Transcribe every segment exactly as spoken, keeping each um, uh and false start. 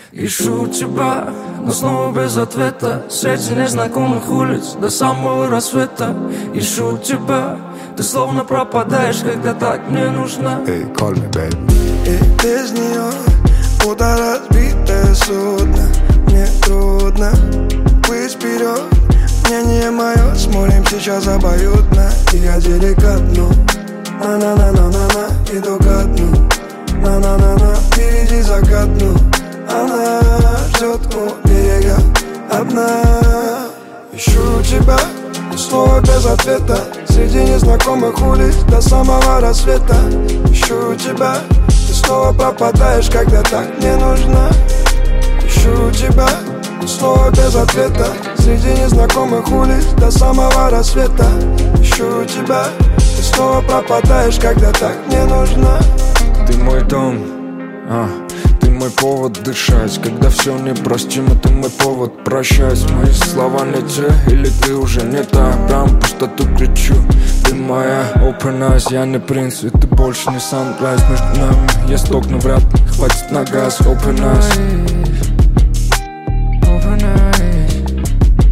Ищу тебя, но снова без ответа. Среди незнакомых улиц до самого рассвета. Ищу тебя, ты словно пропадаешь, когда так мне нужна. Hey, call me, baby. И без нее будто разбитое судно. Мне трудно быть вперед. Мнение мое с морем сейчас обоюдно. И я деликатно на-на-на-на-на-на иду ко дну. На-на-на-на, впереди закат, ну. Она ждет у берега одна. Ищу тебя, и снова без ответа. Среди незнакомых улиц до самого рассвета. Ищу тебя, ты снова пропадаешь, когда так мне нужна. Ищу тебя, и снова без ответа. Среди незнакомых улиц до самого рассвета. Ищу тебя, ты снова пропадаешь, когда так мне нужна. Ты мой дом, а, ты мой повод дышать. Когда все непростимо, ты мой повод прощать. Мои слова не те, или ты уже не та. Прям пустоту кричу, ты моя open eyes. Я не принц, и ты больше не sunrise. Между нами есть ток, но вряд ли хватит на газ. Open eyes, open eyes.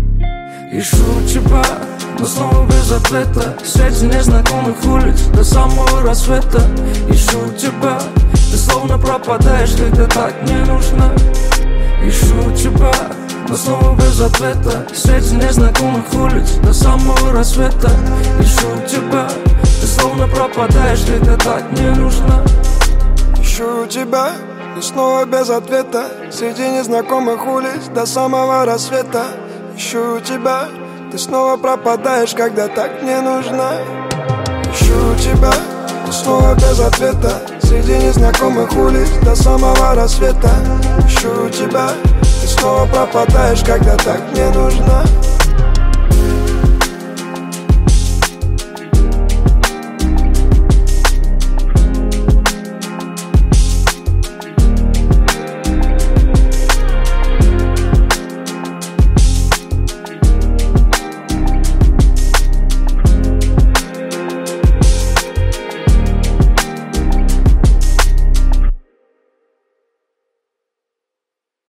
Ищу тебя, но снова без ответа. Среди незнакомых улиц до самого рассвета. Ищу тебя, ты словно пропадаешь, когда так мне нужна. Ищу тебя, но снова без ответа. Среди незнакомых улиц до самого рассвета. Ищу тебя, ты словно пропадаешь, когда так мне нужна. Ищу тебя, но снова без ответа. Среди незнакомых улиц до самого рассвета. Ищу тебя, ты снова пропадаешь, когда так мне нужна. Ищу тебя, но снова без ответа. Среди незнакомых улиц до самого рассвета. Ищу тебя, ты снова пропадаешь, когда так мне нужна.